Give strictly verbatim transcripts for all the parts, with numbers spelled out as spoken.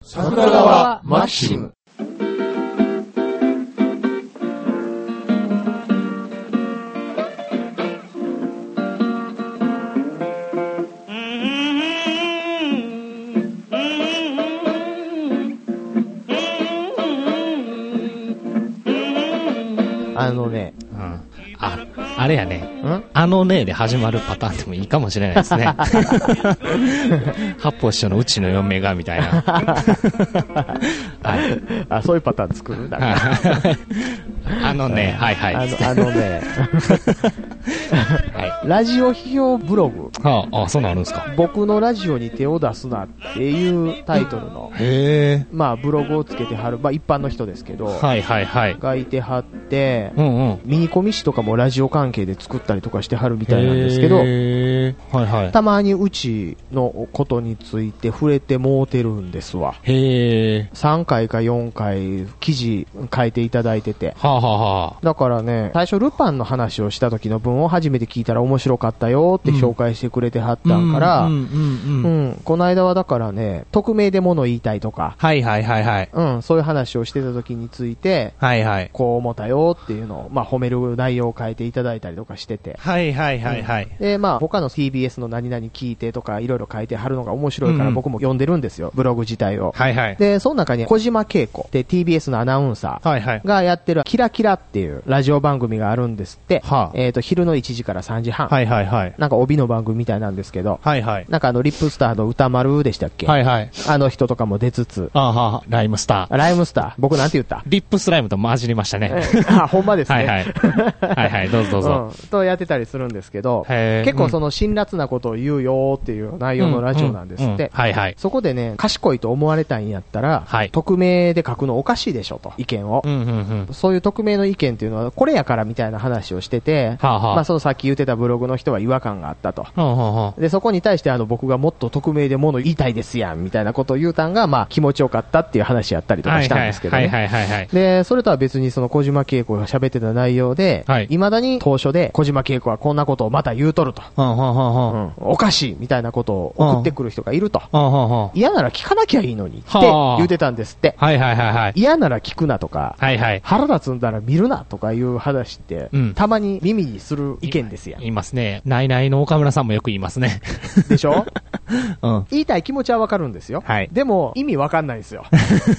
桜川マキシム。 あのね、 うん、あ、あれやね、 んあのねで始まるパターンでもいいかもしれないですね。八方師匠のうちの嫁がみたいな。はい、 あ、そういうパターン作るんだね。 あのね、はいはい。 あの、あのね、はい、ラジオ批評ブログ。 はあ、あ、そうなるんですか。 僕のラジオに手を出すなっていうタイトルの、 へー、 まあブログをつけてはる、まあ一般の人ですけど、 はいはいはい。 がいてはって、 うんうん。 ミニコミ誌とかもラジオ関係で作ったりとかしてはるみたいなんですけど、 へー、はいはい。 たまにうちのことについて触れてもうてるんですわ。 へー。 さんかいかよんかい記事書いていただいてて。 はあ、はあはあ、 だからね、最初ルパンの話をした時の文を初めて聞いたら面白かったよって紹介してくれてはったんから、うん、うんうんうん、この間はだからね、匿名で物言いたいとか、 はいはいはいはい。 うん、そういう話をしてた時について、はいはい。こう思ったよっていうのを、まあ褒める内容を書いていただいたりとかしてて。 はいはいはいはい。 うん、で、まあ他の ティービーエス の何々聞いてとかいろいろ書いてはるのが面白いから僕も読んでるんですよ、ブログ自体を。はいはい。で、その中に小島恵子って ティービーエス のアナウンサーがやってるキラキラっていうラジオ番組があるんですって。はあ、えっと、昼のいちじからさんじはん。はいはいはい。なんか帯の番組みたいなんですけど。はいはい。なんかあの、リップスターの歌丸でしたっけ？はいはい。あの人とかも出つつ。あはは、ライムスター。ライムスター。僕なんて言った？ リップスライムと混じりましたね。 あ、ほんまですね。 はいはい。はいはい、どうぞどうぞ。 うん。とやってたりするんですけど、結構その辛辣なことを言うよっていう内容のラジオなんですって。はいはい。そこでね、賢いと思われたいんやったら、はい。匿名で書くのおかしいでしょと、意見を。うんうんうん。そういう匿名の意見っていうのは、これやからみたいな話をしてて、はあはあ、まあそのさっき言ってたブログの人は違和感があったと。はあはあ、で、そこに対してあの僕がもっと匿名で物言いたいですやんみたいなことを言うたんが、まあ気持ちよかったっていう話やったりとかしたんですけどね。はいはいはいはい。で、それとは別にその小島恵子が喋ってた内容で、はい。未だに当初で小島恵子はこんなことをまた言うとると。はあはあはあ、うん。おかしいみたいなことを送ってくる人がいると。はあはあはあ、嫌なら聞かなきゃいいのにって言ってたんですって。はいはいはいはい。嫌なら聞くなとか、はいはい。腹立つんだら見るなとかいう話って、うん、たまに耳にする意見ですやん。 言いますね。ナイナイの岡村さんもよく言いますね。 でしょうん。言いたい気持ちはわかるんですよ。はい。でも、意味わかんないですよ。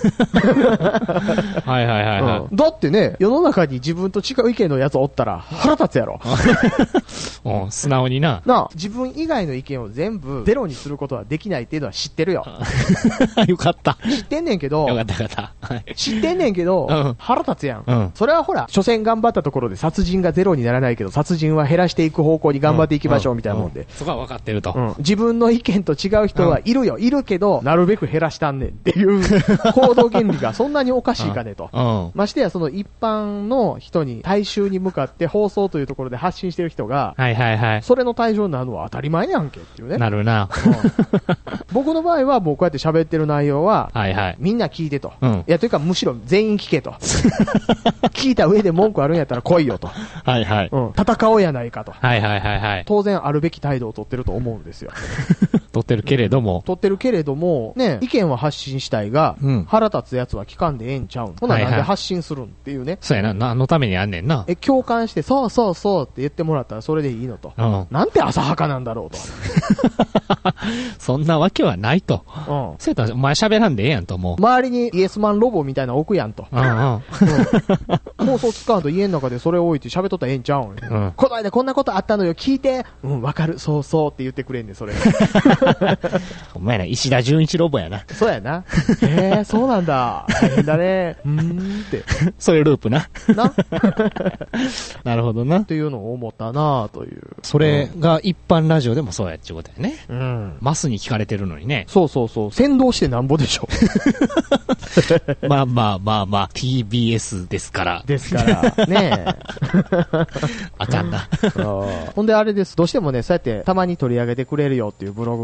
はいはいはい、はいうん。だってね、世の中に自分と違う意見のやつおったら腹立つやろ。 うん、素直にな。 なあ、自分以外の意見を全部ゼロにすることはできないっていうのは知ってるよ。 よかった。 知ってんねんけど、 よかったよかった。はい、 知ってんねんけど、うん、腹立つやん。うん。それはほら、所詮頑張ったところで殺人がゼロにならないけど、殺人は減らしていく方向に頑張っていきましょうみたいなもんで。うんうんうん、 そこは分かってると、 うん。自分の意見と違う人はいるよ、いるけど、なるべく減らしたんねんっていう行動原理がそんなにおかしいかねと。うんうん、ましてやその一般の人に大衆に向かって放送というところで発信してる人が、はいはいはい。それの対象になるのは当たり前やんけっていうね。 なるな。うん、 僕の場合はもうこうやって喋ってる内容は、はいはい。みんな聞いてと。うん、いやというかむしろ全員聞けと。聞いた上で文句あるんやったら来いよと。はいはい。うん。戦おうやないかと。はいはいはいはい。当然あるべき態度を取ってると思うんですよ。 取ってるけれども。 取ってるけれども、ね、意見は発信したいが、うん、腹立つやつは聞かんでええんちゃうん。ほななんで発信するんっていうね。 そうやな、何のためにやんねんな。 え、共感して、そうそうそうって言ってもらったらそれでいいのと。うん。なんて浅はかなんだろうと。 そんなわけはないと。うん。そうやったらお前喋らんでええやんと思う。 周りにイエスマンロボみたいなの置くやんと。うんうん。うん、放送使うと家の中でそれを置いて喋っとったらええんちゃうん。うん。この間こんなことあったのよ、聞いて。うん、わかる、そうそうって言ってくれんねん、それ。 お前ら石田純一ロボやな。 そうやな。へえ、そうなんだ。大変だね。うーんって。 それループな。な。なるほどな。 っていうのを思ったなという。 それが一般ラジオでもそうやっちゅうことやね。うん。マスに聞かれてるのにね。 そうそうそう。先導してなんぼでしょ。 まあまあまあまあ、ティービーエス ですから。 ですから。ねえ。 あかんな。 ほんであれです。どうしてもね、そうやってたまに取り上げてくれるよっていうブログ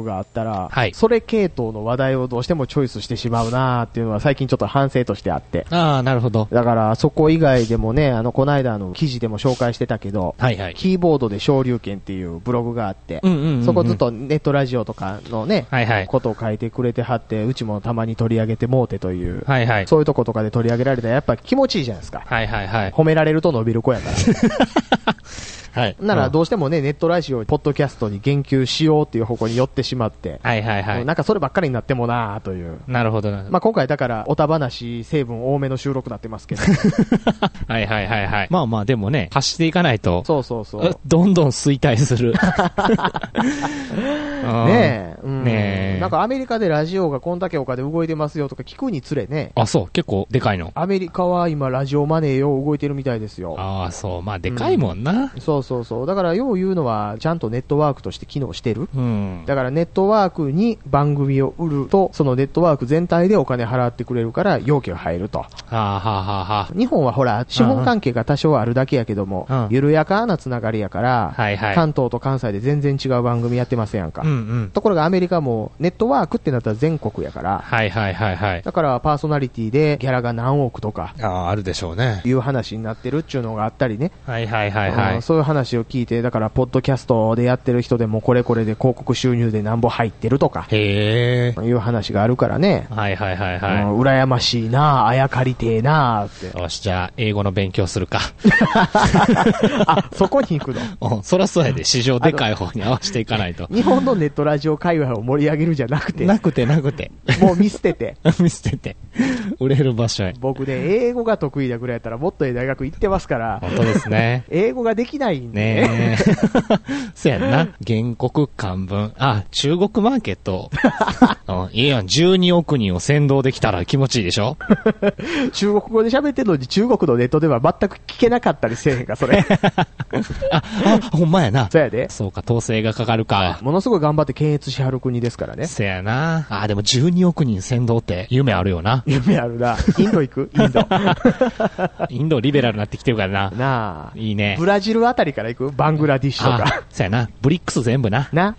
があったら、はい、それ系統の話題をどうしてもチョイスしてしまうなーっていうのは最近ちょっと反省としてあって。 ああ、なるほど。 だからそこ以外でもね、あの、この間の記事でも紹介してたけど、はいはい、キーボードで昇竜拳っていうブログがあって、うんうんうんうん、そこずっとネットラジオとかのね、はいはい、ことを書いてくれてはって、うちもたまに取り上げてもうてという、はいはい、そういうとことかで取り上げられたらやっぱ気持ちいいじゃないですか。はいはいはい、褒められると伸びる子やから。はい。ならどうしてもね、ネットラジオ、ポッドキャストに言及しようっていう方向に寄ってしまって、はいはいはい。なんかそればっかりになってもなぁという。なるほどな。まあ今回だから、おた話成分多めの収録になってますけど。 はいはいはいはい。まあまあでもね、発していかないと。 そうそうそう。 どんどん衰退する。 ねえ。うん、ねえ。なんかアメリカでラジオがこんだけお金動いてますよとか聞くにつれね。 あ、そう。結構でかいの。 アメリカは今ラジオマネーよう動いてるみたいですよ。 ああ、そう。まあでかいもんな。 うん、そうそうそう。だからよう言うのは、ちゃんとネットワークとして機能してる。うん。だからネットワークに番組を売ると、そのネットワーク全体でお金払ってくれるから、要件が入ると。はあはあはあ。日本はほら、資本関係が多少あるだけやけども、うん、緩やかなつながりやから、はいはい、関東と関西で全然違う番組やってますやんか。うんうん、ところがアメリカもネットワークってなったら全国やから、はいはいはいはい。だからパーソナリティでギャラが何億とか、 ああ、あるでしょうね。 いう話になってるっていうのがあったりね。 はいはいはいはい。 うん、そういう話を聞いて、だからポッドキャストでやってる人でもこれこれで広告収入でなんぼ入ってるとか、へー。いう話があるからね。はいはいはいはい。うん、羨ましいなぁ、あやかりてえなぁって。 よし、じゃあ英語の勉強するか。 あ、そこに行くの？ うん、そらそうやで、市場でかい方に合わせていかないと。 日本のネットラジオ界隈を盛り上げるじゃなくて。 なくてなくて。 もう見捨てて。 見捨てて。売れる場所へ。 僕ね、英語が得意なぐらいやったらもっとええ大学行ってますから。 本当ですね。 英語ができないんでね。 ねそうやんな。原告漢文。あ、中国マーケット。うん、いいやん。じゅうにおく人を先導できたら気持ちいいでしょ。 中国語で喋ってるのに中国のネットでは全く聞けなかったりせえへんか、それ。 あ、あ、ほんまやな。 そうやで。 そうか、統制がかかるか。 ものすごい頑張って検閲しはる国ですからね。 せやな。あ、でもじゅうにおく人先導って夢あるよな。 夢あるな。インド行くインド。 インドリベラルになってきてるからな。 なあ。 いいね。 ブラジルあたりから行くバングラディッシュとか。 そうやな。ブリックス全部な。な。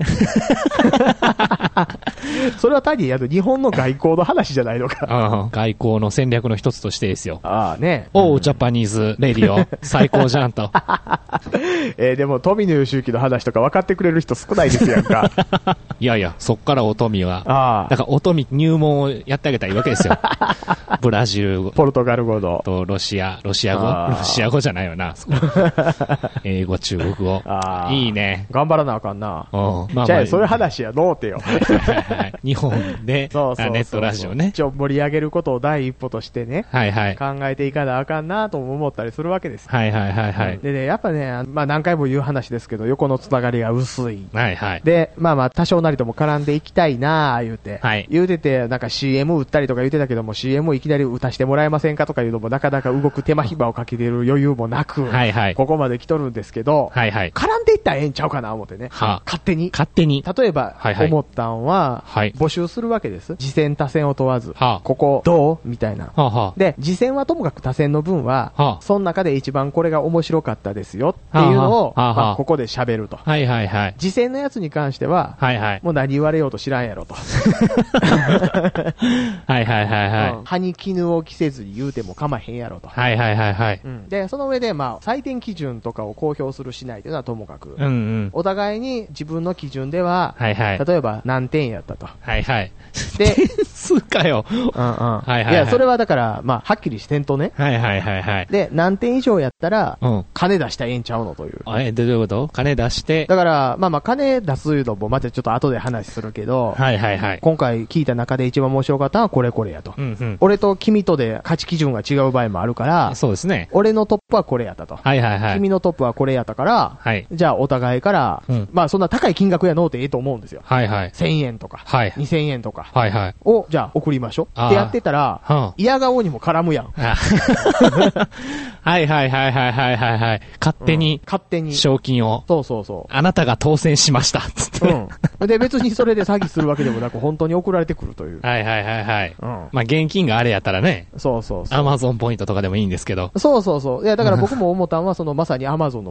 それは単にあの日本の外交の話じゃないのか。 うん。外交の戦略の一つとしてですよ。 ああね。 おう、ジャパニーズレディオ。最高じゃんと。 えー、でも富野義行の話とか分かってくれる人少ないですやんか。 いやいや、そっからお富は。ああ。だからお富入門をやってあげたらいいわけですよ。ブラジル語。 ポルトガル語の。 と、ロシア、ロシア語ロシア語じゃないよな。英語、中国語。あいいね。 頑張らなあかんな。うん。まあまあ、じゃあ、そういう話やのうてよ。 日本で、そうそうそうネットラジオね。 一応盛り上げることを第一歩としてね。はいはい。考えていかなあかんなとも思ったりするわけですよ。 はいはいはいはい。 でね、やっぱね、まあ何回も言う話ですけど、横のつながりが薄い。 はいはい。 で、まあまあ多少なりとも絡んでいきたいなあ言うて。はい。言うてて、なんか シーエム 売ったりとか言うてたけども、シーエム いきなり打たしてもらえませんかとかいうのもなかなか動く手間暇をかけてる余裕もなく。はいはい。ここまで来とるんですけど。はいはい。絡んでいったらええんちゃうかな思ってね。はあ。勝手に。 勝手に。 例えば、はいはい。思ったんは、はい。募集するわけです。次戦多戦を問わず。はあ。ここ、どうみたいな。はあはあ。で、次戦はともかく多戦の分は、はあ。その中で一番これが面白かったですよっていうのを、はあはあ、まあ、ここで喋ると。はいはいはい。次戦のやつに関しては、はいはい。もう何言われようと知らんやろと。はいはいはいはい。うん、歯に絹を着せずに言うても構へんやろと。はいはいはいはい。うん、で、その上で、まあ、採点基準とかを公表するしないというのはともかく、うんうん、お互いに自分の基準では、はいはい、例えば何点やったと。はいはい。で、点数かよ。うんうん。はいはいはい。いや、それはだから、まあ、はっきりしてんとね。はいはいはいはい。で、何点以上やったら、うん、金出したらええんちゃうのという。 え、どういうこと金出して。 だから、まあまあ、金出すのもまたちょっと後で話するけど、はいはいはい。今回聞いた中で一番面白かったのはこれこれやと。うんうん。俺と君とで価値基準が違う場合もあるから、そうですね。俺のトップはこれやったと。はいはいはい。君のトップはこれやったから、はい。じゃあお互いから、うん、まあそんな高い金額やのうてええと思うんですよ。はいはい。せんえんとか、はい。にせんえんとか、はいはい。を、じゃあ送りましょう。ってやってたら、はあ、嫌顔にも絡むやん。 はいはいはいはいはいはいはい。勝手に、うん、勝手に。賞金を。 そうそうそう。 あなたが当選しました。つって。 うん。で、別にそれで詐欺するわけでもなく、本当に送られてくるという。 はいはいはいはい。うん。まあ現金があれやったらね。 そうそうそう。 アマゾンポイントとかでもいいんですけど。 そうそうそう。いや、だから僕も思ったんは、そのまさにアマゾンの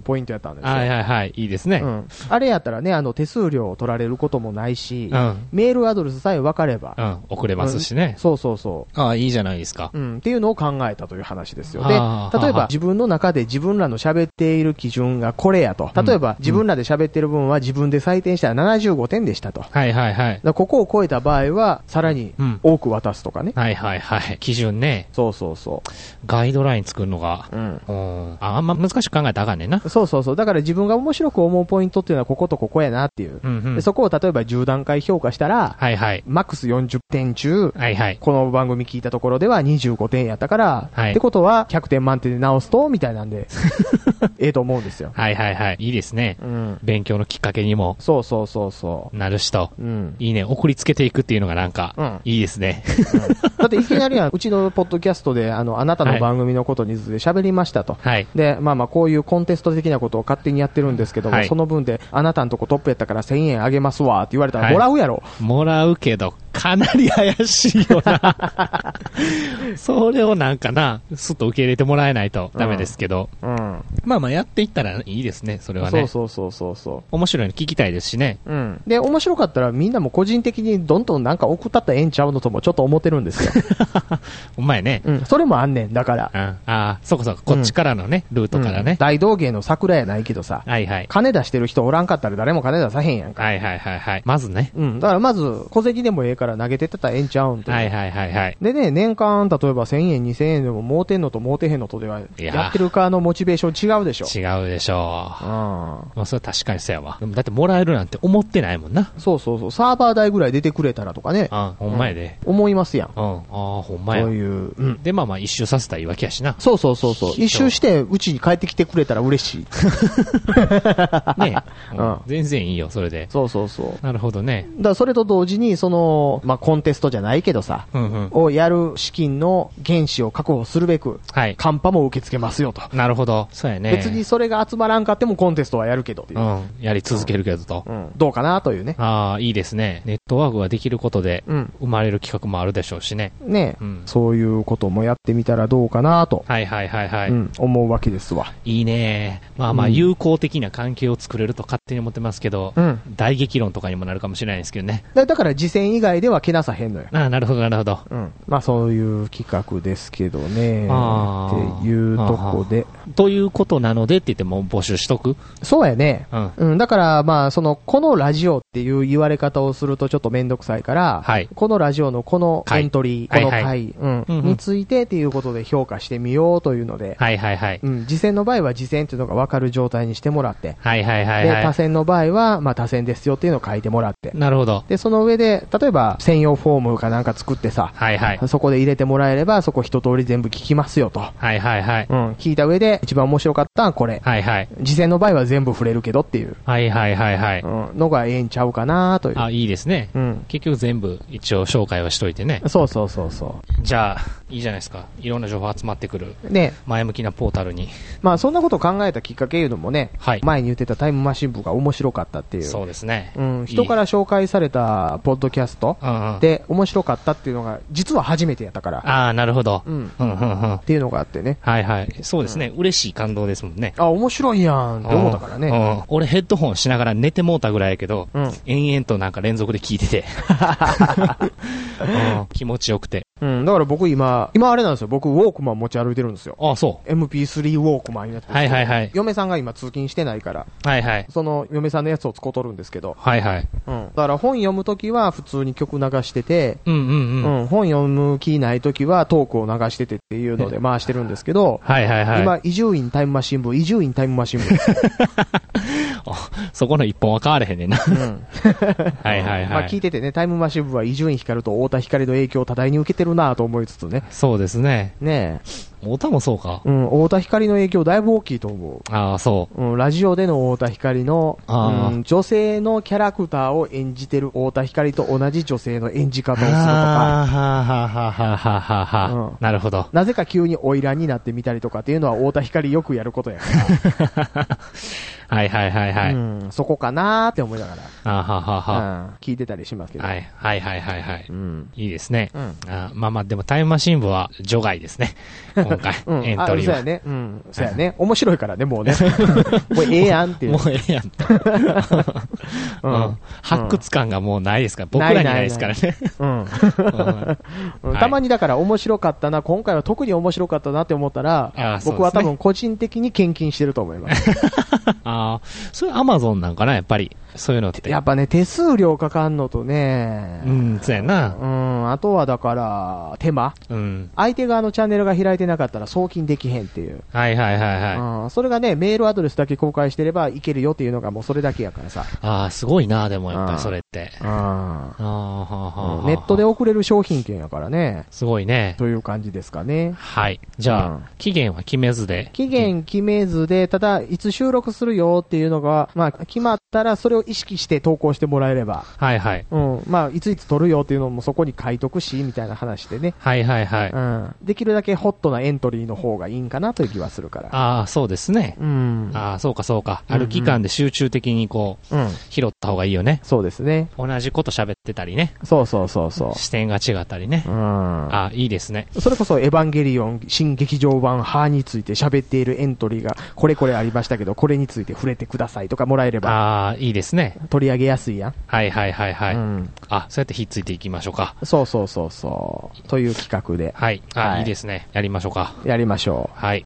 ポイントやったんですよ。 はいはいはい。いいですね。 うん。あれやったらね、あの、手数料を取られることもないし、うん、メールアドレスさえ分かれば。 うん。送れますしね、 うん。そうそうそう。 ああ、いいじゃないですか。 うん。っていうのを考えたという話ですよ。で、例えば自分の中で自分らの喋っている基準がこれやと。例えば、うん、自分らで喋ってる分は自分で採点したらななじゅうごてんでしたと。 はいはいはい。 ここを超えた場合は、さらに多く渡すとかね。 うん、はいはいはい。基準ね。 そうそうそう。 ガイドライン作るのが、うん。うん、あ、あんま難しく考えたらあかんねんな。 そうそうそう。だから自分が面白く思うポイントっていうのはこことここやなっていう。うんうん、でそこを例えばじゅうだんかい評価したら、はいはい。マックスよんじゅってん中、はいはい。この番組聞いたところではにじゅうごてんやったから、はい。ってことはひゃくてん満点で直すと、みたいなんで、ええと思うんですよ。 はいはいはい。いいですね。うん。勉強のきっかけにも。 そうそうそうそう。 なるしと。うん。いいね。送りつけていくっていうのがなんか、うん。いいですね。うん、 だっていきなりは、うちのポッドキャストで、あの、あなたの番組のことについて喋りましたと。はい。で、まあまあ、こういうコンテスト的なことを勝手にやってるんですけども、はい、その分で、あなたのとこトップやったからせんえんあげますわって言われたらもらうやろ。 はい、もらうけど、かなり怪しいよな。それをなんかな、すっと受け入れてもらえないとダメですけど。うん。うん、まあまあやっていったらいいですね、それはね。 そうそうそうそう。 面白いの聞きたいですしね。 うん。で、面白かったらみんなも個人的にどんどんなんか送ったったらええんちゃうのともちょっと思ってるんですよ。 お前ね。 うん。それもあんねん、だから。 うん。ああ、そうかそうか、こっちからのね、うん、ルートからね。うん、 大道芸の桜やないけどさ。はいはい。金出してる人おらんかったら誰も金出さへんやんか。 はいはいはいはい。まずね。 うん。だからまず、小銭でもええから投げてってたらええんちゃうんと。 はいはいはいはい。 でね、年間、例えばせんえん、にせんえんでも、儲てんのと儲てへんのとでは、やってる側のモチベーション違うでしょ。 違うでしょう。うん。まあ、それは確かにそうやわ。でもだってもらえるなんて思ってないもんな。 そうそうそう。サーバー代ぐらい出てくれたらとかね。 あ、ほんまやで。 うん、思いますやん。 うん。ああ、ほんまや。 そういう。うん。 で、まあまあ一周させたらいいわけやしな。 そうそうそうそう。一周して、うちに帰ってきてくれたら嬉しい。 ねうん。全然いいよ、それで。 そうそうそう。 なるほどね。 だからそれと同時に、その、まあ、コンテストじゃないけどさ、うんうん、をやる資金の原資を確保するべく、はい。カンパも受け付けますよと。 なるほど。そうやね。 別にそれが集まらんかってもコンテストはやるけど。 うん。やり続けるけどと。 うん。うん、どうかなというね。 ああ、いいですね。ネットワークができることで、うん。生まれる企画もあるでしょうしね。 ねえ、うん。そういうこともやってみたらどうかなと。 はいはいはいはい。 うん。思うわけですわ。 いいね。まあまあ、友好的な関係を作れると勝手に思ってますけど、うん。大激論とかにもなるかもしれないですけどね。 だ, だから次戦以外ではけなさへんのよ。 ああ、なるほどなるほど。 うん。まあそういう企画ですけどね。あっていうとこで。 ということなのでって言っても募集しとく？ そうやね。うん。うん。だからまあ、その、このラジオっていう言われ方をするとちょっとめんどくさいから、はい。このラジオのこのエントリー、はい、この回、はいはい、うん、うんうん。についてっていうことで評価してみようというので。はいはいはい。うん。次戦の場合は次戦っていうのが分かる状態にしてもらって。はいはいはい、はい。で、他戦の場合は、まあ他戦ですよっていうのを書いてもらって。 なるほど。 で、その上で、例えば専用フォームかなんか作ってさ。はいはい。そこで入れてもらえれば、そこ一通り全部聞きますよと。はいはいはい。うん。聞いた上で、一番面白かったのはこれ。はいはい。次戦の場合は全部触れるけどっていう。はいはいはいはい。うん。のがええんちゃうかなという。 あ、いいですね。うん。結局全部一応紹介はしといてね。 そうそうそうそう。 じゃあ、いいじゃないですか。いろんな情報集まってくる。ね。前向きなポータルに。 まあそんなことを考えたきっかけいうのもね。はい。前に言ってたタイムマシン部が面白かったっていう。 そうですね。 うん。人から紹介されたポッドキャストで面白かったっていうのが、実は初めてやったから。 ああ、なるほど。 うん。うんうんうん。っていうのがあってね。 はいはい。そうですね。うん、嬉しい感動ですもんね。 あ、面白いやんって思ったからね。 うん。俺ヘッドホンしながら寝てもうたぐらいやけど、うん、延々となんか連続で聞いてて。うん、気持ちよくて。 うん。だから僕今、今あれなんですよ。僕ウォークマン持ち歩いてるんですよ。 ああ、そう。 エムピースリー ウォークマンになってます。 はいはいはい。 嫁さんが今通勤してないから。 はいはい。 その嫁さんのやつを使うとるんですけど。 はいはい。 うん。だから本読むときは普通に曲流してて、 うんうんうん。うん。 本読む気ないときはトークを流しててっていうので回してるんですけど、はいはいはい。今、伊集院タイムマシン部、伊集院タイムマシン部。 そこの一本は変われへんねんな。うん。はいはいはい。 まあ聞いててね、タイムマシン部は伊集院光と太田光の影響を多大に受けてるなぁと思いつつね。 そうですね。 ねえ。 太田もそうか。 うん、太田光の影響だいぶ大きいと思う。 ああ、そう。 うん、ラジオでの太田光の、うん、女性のキャラクターを演じてる太田光と同じ女性の演じ方をするとか。はははははははは、うん。なるほど。 なぜか急に花魁になってみたりとかっていうのは太田光よくやることやから。 はいはいはいはい。 うん、そこかなーって思いながら。 あははは、 うん。聞いてたりしますけど。 はいはいはいはいはい。うん、いいですね。 うん、 あまあまあ、でもタイムマシン部は除外ですね。今回、うん、エントリーは。 そうやね。うん。そうやね。面白いからね、もうね。もうええやんっていう。 もうええやん。うん。発掘感がもうないですから、僕らにないですからね。うん。 たまにだから面白かったな、今回は特に面白かったなって思ったら、僕は多分個人的に献金してると思います。 ああ、それアマゾンなんかな、やっぱり。そういうのって。 やっぱね、手数料かかんのとね。 うん、そうやな。 うん、あとはだから、手間。うん。相手側のチャンネルが開いてなかったら送金できへんっていう。 はいはいはいはい。 うん、それがね、メールアドレスだけ公開してればいけるよっていうのがもうそれだけやからさ。 ああ、すごいな、でもやっぱりそれって。うん。ああ、はあ、ネットで送れる商品券やからね。 すごいね。 という感じですかね。 はい。じゃあ、うん、期限は決めずで。 期限決めずで、ただ、いつ収録するよっていうのが、まあ、決まったらそれを意識して投稿してもらえれば。 はいはい。 うん。まあ、いついつ撮るよっていうのもそこに書いとくし、みたいな話でね。 はいはいはい。 うん。できるだけホットなエントリーの方がいいんかなという気はするから。 ああ、そうですね。 うん。 ああ、そうかそうか。ある期間で集中的にこう、うん、拾った方がいいよね。 そうですね。 同じこと喋ってたりね。 そうそうそうそう。 視点が違ったりね。うん。ああ、いいですね。 それこそエヴァンゲリオン新劇場版ハーについて喋っているエントリーがこれこれありましたけど、これについて触れてくださいとかもらえれば。 ああ、いいですね。 取り上げやすいやん。 はいはいはいはい。うん、あ、そうやってひっついていきましょうか。 そうそうそうそう。という企画で。 はい。あ、はい、いいですね。やりましょうか。 やりましょう。はい。